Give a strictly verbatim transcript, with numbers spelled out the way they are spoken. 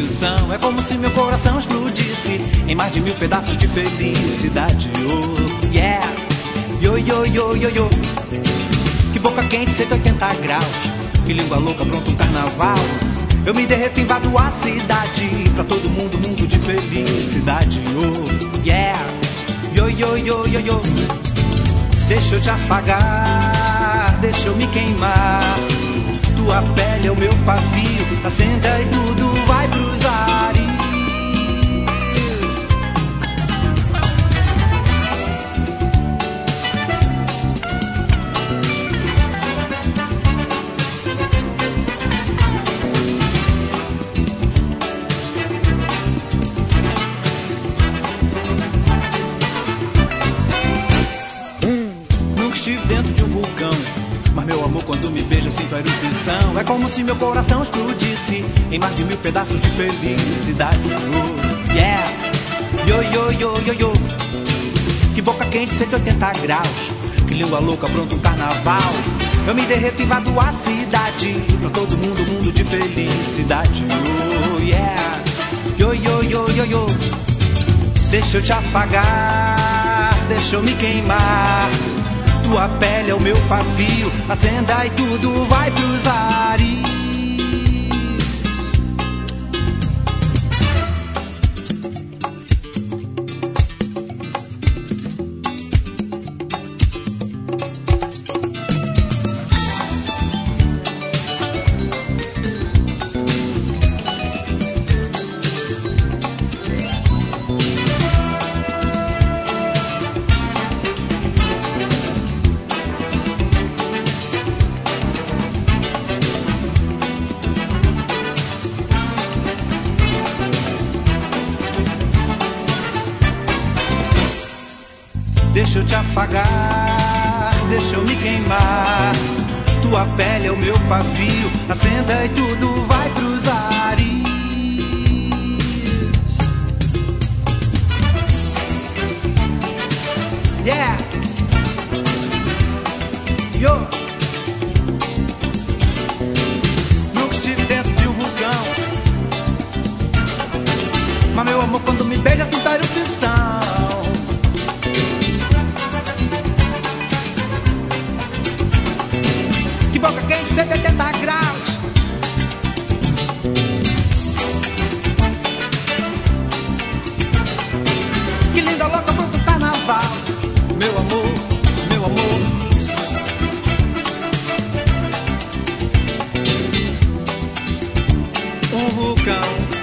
erupção. É como se meu coração explodisse em mais de mil pedaços de felicidade. Oh, yeah, yo, yo, yo, yo, yo. Que boca quente, cento e oitenta graus. Que língua louca, pronto um carnaval. Eu me derreto, invado a cidade. Pra todo mundo, mundo de felicidade. Oh, yeah, yo, yo, yo, yo, yo. Deixa eu te afagar, deixa eu me queimar. Tua pele é o meu pavio, acenda e tudo vai pros ares. Nunca estive dentro de um vulcão, mas meu amor, quando me beija, sinto a erupção. É como se meu coração explodisse em mais de mil pedaços de felicidade. Oh, yeah, yo, yo, yo, yo, yo. Que boca quente, cento e oitenta graus. Que língua louca, pronto um carnaval. Eu me derreto, invado a cidade. Pra todo mundo, mundo de felicidade. Oh, yeah, yo, yo, yo, yo, yo. Deixa eu te afagar, deixa eu me queimar. Tua pele é o meu pavio, acenda e tudo vai pros ares. Deixa eu te afagar, deixa eu me queimar. Tua pele é o meu pavio, acenda e tudo vai pros ares. Yeah, yo. Nunca estive dentro de um vulcão, mas meu amor, quando me beija, sinto a erupção. Boca quente, cento e oitenta graus. Que linda louca, pronto carnaval. Meu amor, meu amor. Um vulcão.